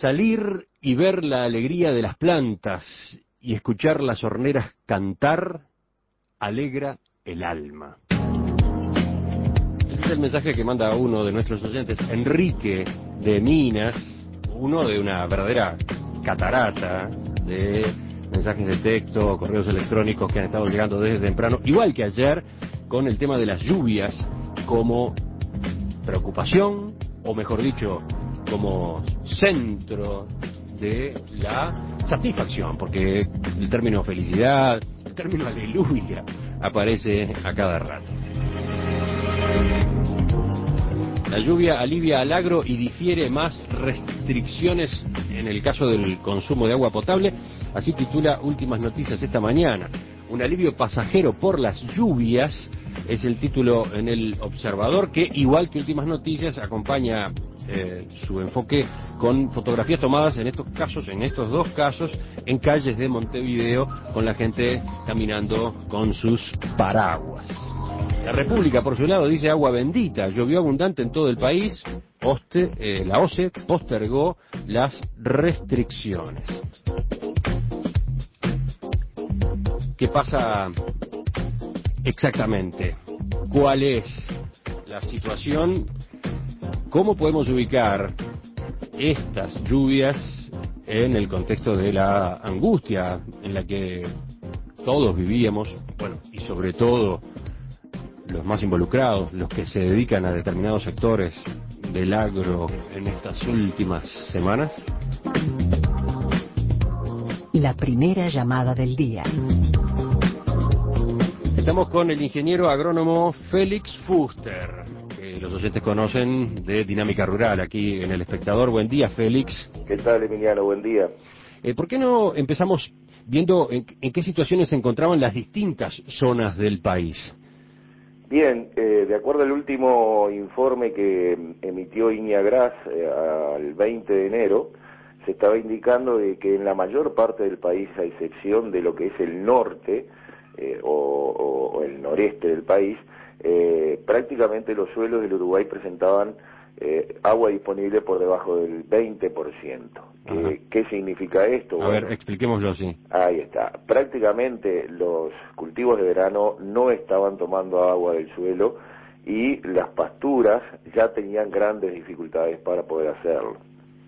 Salir y ver la alegría de las plantas y escuchar las horneras cantar alegra el alma. Ese es el mensaje que manda uno de nuestros oyentes, Enrique de Minas, uno de una verdadera catarata de mensajes de texto, correos electrónicos que han estado llegando desde temprano, igual que ayer, con el tema de las lluvias como preocupación, o mejor dicho, como centro de la satisfacción, porque el término felicidad, el término aleluya, aparece a cada rato. La lluvia alivia al agro y difiere más restricciones en el caso del consumo de agua potable, así titula Últimas Noticias esta mañana. Un alivio pasajero por las lluvias es el título en el Observador, que igual que Últimas Noticias acompaña su enfoque con fotografías tomadas en estos dos casos, en calles de Montevideo, con la gente caminando con sus paraguas. La República, por su lado, dice agua bendita, llovió abundante en todo el país, la OCE postergó las restricciones. ¿Qué pasa exactamente? ¿Cuál es la situación? ¿Cómo podemos ubicar estas lluvias en el contexto de la angustia en la que todos vivíamos? Bueno, y sobre todo los más involucrados, los que se dedican a determinados sectores del agro en estas últimas semanas. La primera llamada del día. Estamos con el ingeniero agrónomo Félix Fuster, que los oyentes conocen de Dinámica Rural, aquí en El Espectador. Buen día, Félix. ¿Qué tal, Emiliano? Buen día. ¿Por qué no empezamos viendo en qué situaciones se encontraban las distintas zonas del país? Bien, de acuerdo al último informe que emitió INIAGRAS al 20 de enero, se estaba indicando de que en la mayor parte del país, a excepción de lo que es el norte o el noreste del país, prácticamente los suelos del Uruguay presentaban agua disponible por debajo del 20%. ¿Qué significa esto? A ver, expliquémoslo así. Ahí está. Prácticamente los cultivos de verano no estaban tomando agua del suelo y las pasturas ya tenían grandes dificultades para poder hacerlo.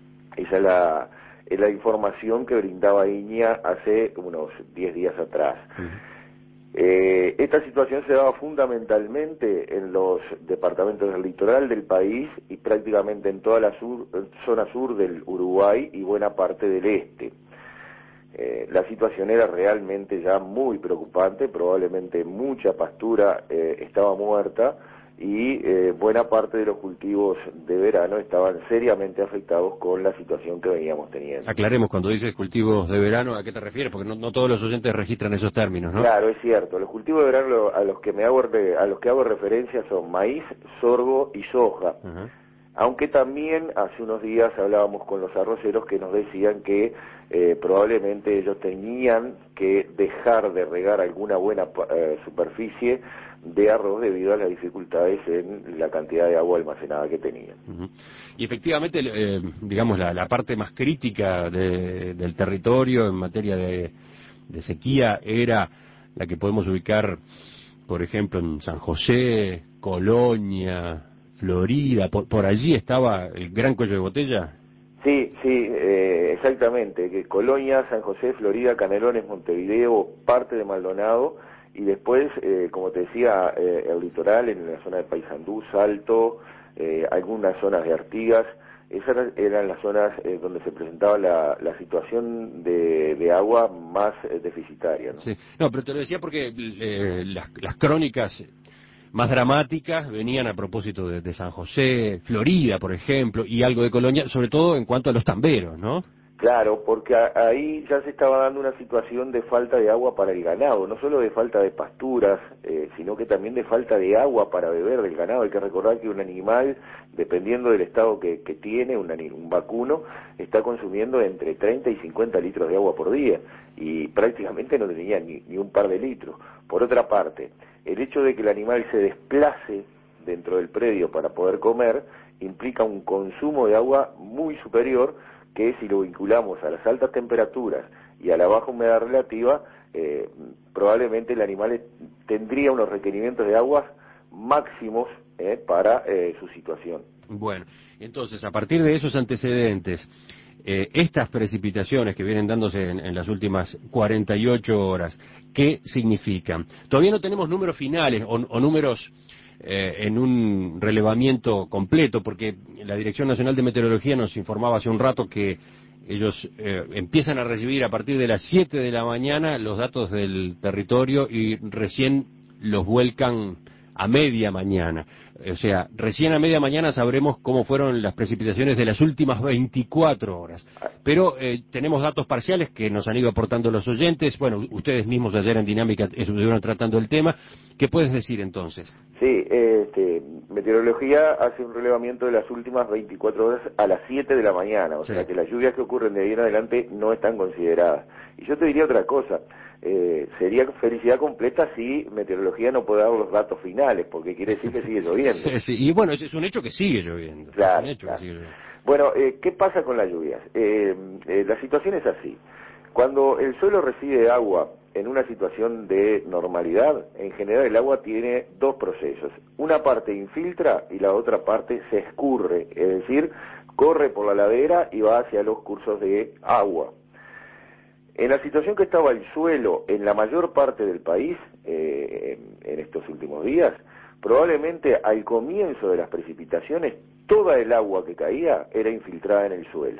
Esa es la información que brindaba INIA hace unos 10 días atrás. Esta situación se daba fundamentalmente en los departamentos del litoral del país y prácticamente en toda la zona sur del Uruguay y buena parte del este. La situación era realmente ya muy preocupante, probablemente mucha pastura estaba muerta y buena parte de los cultivos de verano estaban seriamente afectados con la situación que veníamos teniendo. Aclaremos, cuando dices cultivos de verano, ¿a qué te refieres? Porque no todos los oyentes registran esos términos, ¿no? Claro, es cierto. Los cultivos de verano a los que hago referencia son maíz, sorgo y soja. Aunque también hace unos días hablábamos con los arroceros que nos decían que probablemente ellos tenían que dejar de regar alguna buena superficie de arroz debido a las dificultades en la cantidad de agua almacenada que tenían. Y efectivamente, digamos, la parte más crítica del territorio en materia de sequía era la que podemos ubicar, por ejemplo, en San José, Colonia, Florida. ¿Por allí estaba el gran cuello de botella? Sí, exactamente, que Colonia, San José, Florida, Canelones, Montevideo, parte de Maldonado, y después, como te decía, el litoral, en la zona de Paysandú, Salto, algunas zonas de Artigas. Esas eran las zonas donde se presentaba la situación de agua más deficitaria, ¿no? Sí, no, pero te lo decía porque las crónicas más dramáticas venían a propósito de San José, Florida, por ejemplo, y algo de Colonia, sobre todo en cuanto a los tamberos, ¿no? Claro, porque ahí ya se estaba dando una situación de falta de agua para el ganado, no solo de falta de pasturas, sino que también de falta de agua para beber del ganado. Hay que recordar que un animal, dependiendo del estado que tiene, un vacuno, está consumiendo entre 30 y 50 litros de agua por día, y prácticamente no tenía ni un par de litros. Por otra parte, el hecho de que el animal se desplace dentro del predio para poder comer, implica un consumo de agua muy superior, que si lo vinculamos a las altas temperaturas y a la baja humedad relativa, probablemente el animal tendría unos requerimientos de aguas máximos para su situación. Bueno, entonces, a partir de esos antecedentes, estas precipitaciones que vienen dándose en las últimas 48 horas, ¿qué significan? Todavía no tenemos números finales o números en un relevamiento completo, porque la Dirección Nacional de Meteorología nos informaba hace un rato que ellos empiezan a recibir a partir de las 7 de la mañana los datos del territorio y recién los vuelcan a media mañana. O sea, recién a media mañana sabremos cómo fueron las precipitaciones de las últimas 24 horas. Pero tenemos datos parciales que nos han ido aportando los oyentes. Bueno, ustedes mismos ayer en Dinámica estuvieron tratando el tema. ¿Qué puedes decir entonces? Sí, Meteorología hace un relevamiento de las últimas 24 horas a las 7 de la mañana, o sea que las lluvias que ocurren de ahí en adelante no están consideradas. Y yo te diría otra cosa, sería felicidad completa si Meteorología no puede dar los datos finales, porque quiere decir que sigue lloviendo. Sí, y bueno, es un hecho que sigue lloviendo. Claro, Es un hecho claro. que sigue lloviendo. Bueno, ¿qué pasa con las lluvias? La situación es así. Cuando el suelo recibe agua en una situación de normalidad, en general el agua tiene dos procesos. Una parte infiltra y la otra parte se escurre, es decir, corre por la ladera y va hacia los cursos de agua. En la situación que estaba el suelo en la mayor parte del país en estos últimos días, probablemente al comienzo de las precipitaciones toda el agua que caía era infiltrada en el suelo.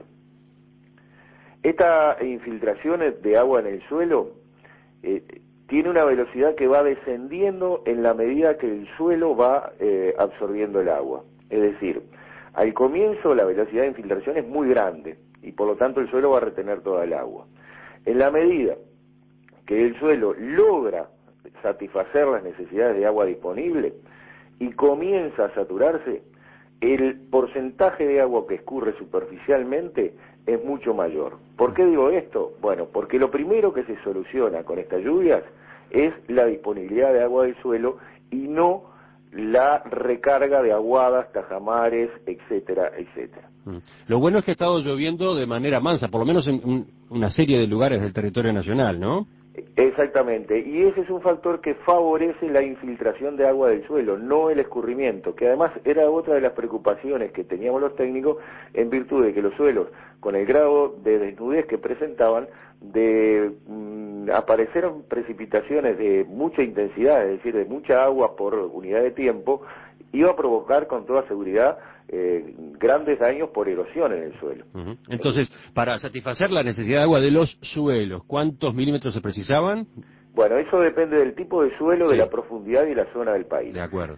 Esta infiltración de agua en el suelo tiene una velocidad que va descendiendo en la medida que el suelo va absorbiendo el agua. Es decir, al comienzo la velocidad de infiltración es muy grande y por lo tanto el suelo va a retener toda el agua. En la medida que el suelo logra satisfacer las necesidades de agua disponible y comienza a saturarse, el porcentaje de agua que escurre superficialmente es mucho mayor. ¿Por qué digo esto? Bueno, porque lo primero que se soluciona con estas lluvias es la disponibilidad de agua del suelo y no la recarga de aguadas, tajamares, etcétera, etcétera. Lo bueno es que ha estado lloviendo de manera mansa, por lo menos en una serie de lugares del territorio nacional, ¿no? Exactamente, y ese es un factor que favorece la infiltración de agua del suelo, no el escurrimiento, que además era otra de las preocupaciones que teníamos los técnicos en virtud de que los suelos, con el grado de desnudez que presentaban, de aparecieron precipitaciones de mucha intensidad, es decir, de mucha agua por unidad de tiempo, iba a provocar con toda seguridad grandes daños por erosión en el suelo. Entonces, para satisfacer la necesidad de agua de los suelos, ¿cuántos milímetros se precisaban? Bueno, eso depende del tipo de suelo, Sí, de la profundidad y la zona del país. De acuerdo.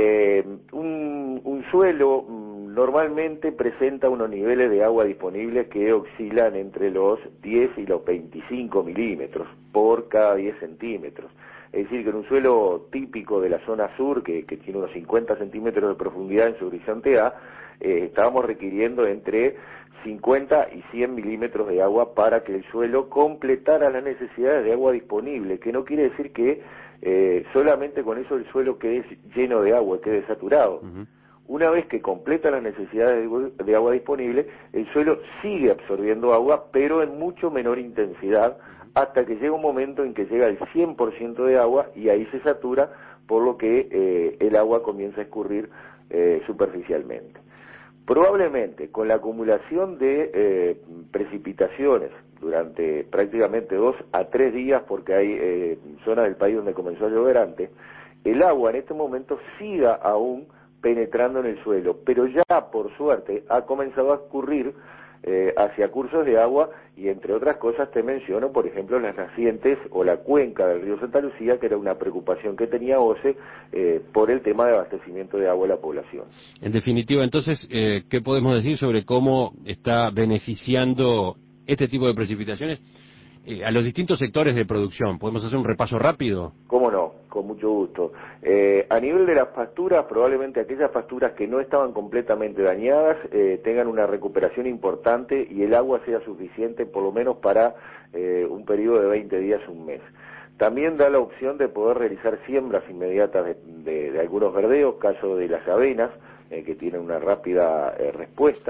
Un suelo normalmente presenta unos niveles de agua disponibles que oscilan entre los 10 y los 25 milímetros por cada 10 centímetros. Es decir, que en un suelo típico de la zona sur, que tiene unos 50 centímetros de profundidad en su horizonte A, estábamos requiriendo entre 50 y 100 milímetros de agua para que el suelo completara las necesidades de agua disponible, que no quiere decir que solamente con eso el suelo quede lleno de agua, quede saturado. Una vez que completa las necesidades de agua disponible, el suelo sigue absorbiendo agua, pero en mucho menor intensidad, hasta que llega un momento en que llega el 100% de agua y ahí se satura, por lo que el agua comienza a escurrir superficialmente. Probablemente con la acumulación de precipitaciones durante prácticamente 2 a 3 días, porque hay zonas del país donde comenzó a llover antes, el agua en este momento siga aún penetrando en el suelo, pero ya por suerte ha comenzado a escurrir hacia cursos de agua y entre otras cosas te menciono, por ejemplo, las nacientes o la cuenca del río Santa Lucía, que era una preocupación que tenía OCE por el tema de abastecimiento de agua a la población. En definitiva, entonces, ¿qué podemos decir sobre cómo está beneficiando este tipo de precipitaciones a los distintos sectores de producción? ¿Podemos hacer un repaso rápido? ¿Cómo no? Con mucho gusto. A nivel de las pasturas, probablemente aquellas pasturas que no estaban completamente dañadas tengan una recuperación importante y el agua sea suficiente por lo menos para un periodo de 20 días, un mes. También da la opción de poder realizar siembras inmediatas de algunos verdeos, caso de las avenas, que tienen una rápida respuesta.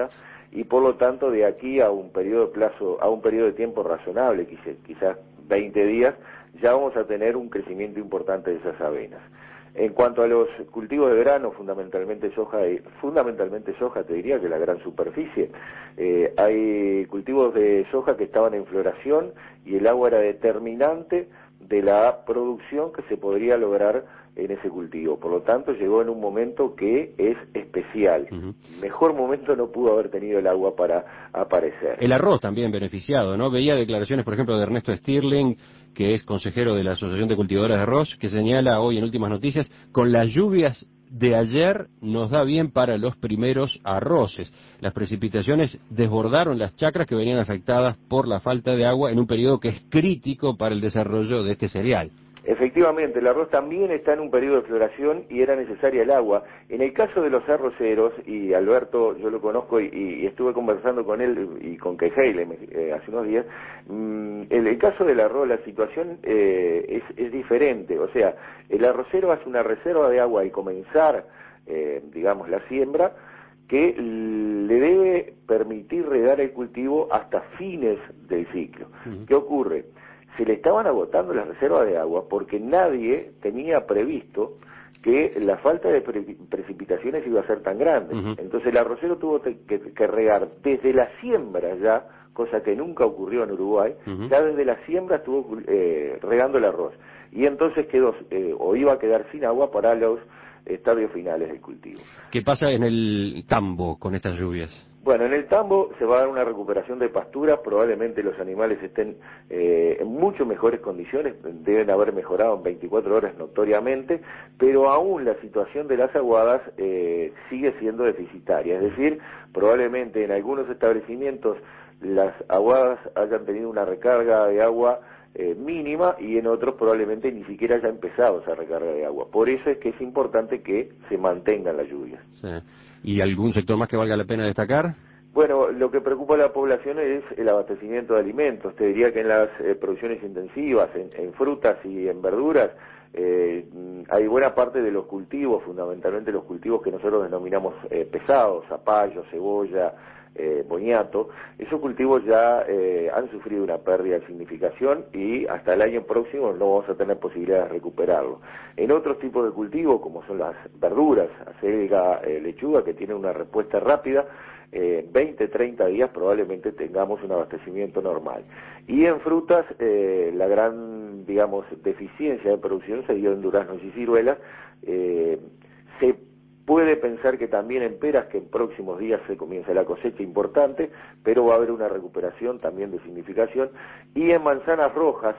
y por lo tanto de aquí a un periodo de tiempo razonable, quizás 20 días, ya vamos a tener un crecimiento importante de esas avenas. En cuanto a los cultivos de verano, fundamentalmente soja, te diría que la gran superficie, hay cultivos de soja que estaban en floración y el agua era determinante de la producción que se podría lograr en ese cultivo. Por lo tanto, llegó en un momento que es especial. Mejor momento no pudo haber tenido el agua para aparecer. El arroz también beneficiado, ¿no? Veía declaraciones, por ejemplo, de Ernesto Stirling, que es consejero de la Asociación de Cultivadoras de Arroz, que señala hoy en Últimas Noticias, con las lluvias de ayer nos da bien para los primeros arroces. Las precipitaciones desbordaron las chacras que venían afectadas por la falta de agua en un periodo que es crítico para el desarrollo de este cereal. Efectivamente, el arroz también está en un periodo de floración y era necesaria el agua. En el caso de los arroceros, y Alberto yo lo conozco y estuve conversando con él y con Quejeile hace unos días, en el caso del arroz la situación es diferente. O sea, el arrocero hace una reserva de agua al comenzar, digamos, la siembra, que le debe permitir regar el cultivo hasta fines del ciclo. ¿Qué ocurre? Se le estaban agotando las reservas de agua porque nadie tenía previsto que la falta de precipitaciones iba a ser tan grande. Entonces el arrocero tuvo que regar desde la siembra ya, cosa que nunca ocurrió en Uruguay, ya desde la siembra estuvo regando el arroz. Y entonces quedó, o iba a quedar sin agua para los estadios finales del cultivo. ¿Qué pasa en el tambo con estas lluvias? Bueno, en el tambo se va a dar una recuperación de pastura, probablemente los animales estén en mucho mejores condiciones, deben haber mejorado en 24 horas notoriamente, pero aún la situación de las aguadas sigue siendo deficitaria, es decir, probablemente en algunos establecimientos las aguadas hayan tenido una recarga de agua mínima y en otros probablemente ni siquiera haya empezado esa recarga de agua. Por eso es que es importante que se mantengan las lluvias. Sí. ¿Y algún sector más que valga la pena destacar? Bueno, lo que preocupa a la población es el abastecimiento de alimentos. Te diría que en las producciones intensivas, en frutas y en verduras, hay buena parte de los cultivos, fundamentalmente los cultivos que nosotros denominamos pesados, zapallo, cebolla, boniato. Esos cultivos ya han sufrido una pérdida de significación y hasta el año próximo no vamos a tener posibilidad de recuperarlo. En otros tipos de cultivos, como son las verduras, acelga, lechuga, que tienen una respuesta rápida, 20, 30 días probablemente tengamos un abastecimiento normal. Y en frutas, la gran, digamos, deficiencia de producción se dio en duraznos y ciruelas. Se puede pensar que también en peras, que en próximos días se comienza la cosecha importante, pero va a haber una recuperación también de significación. Y en manzanas rojas,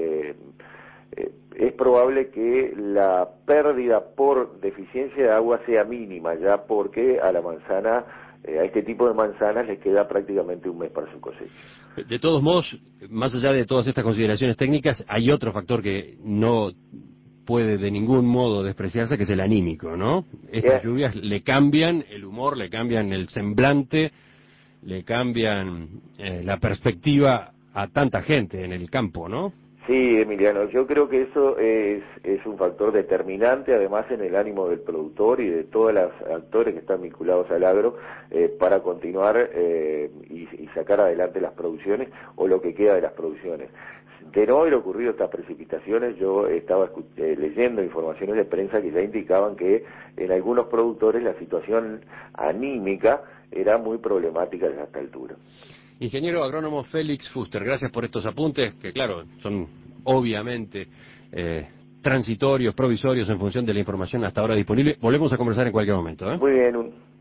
es probable que la pérdida por deficiencia de agua sea mínima ya, porque a la manzana, a este tipo de manzanas les queda prácticamente un mes para su cosecha. De todos modos, más allá de todas estas consideraciones técnicas, hay otro factor que no puede de ningún modo despreciarse, que es el anímico, ¿no? Estas lluvias le cambian el humor, le cambian el semblante, le cambian la perspectiva a tanta gente en el campo, ¿no? Sí, Emiliano, yo creo que eso es un factor determinante, además en el ánimo del productor y de todos los actores que están vinculados al agro, para continuar y sacar adelante las producciones o lo que queda de las producciones. De no haber ocurrido estas precipitaciones, yo estaba leyendo informaciones de prensa que ya indicaban que en algunos productores la situación anímica era muy problemática desde esta altura. Ingeniero agrónomo Félix Fuster, gracias por estos apuntes, que claro, son obviamente transitorios, provisorios en función de la información hasta ahora disponible. Volvemos a conversar en cualquier momento, ¿eh? Muy bien,